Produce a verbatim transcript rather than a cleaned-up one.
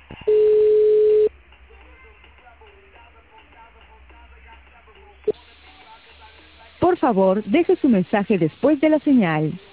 Por favor, deje su mensaje después de la señal.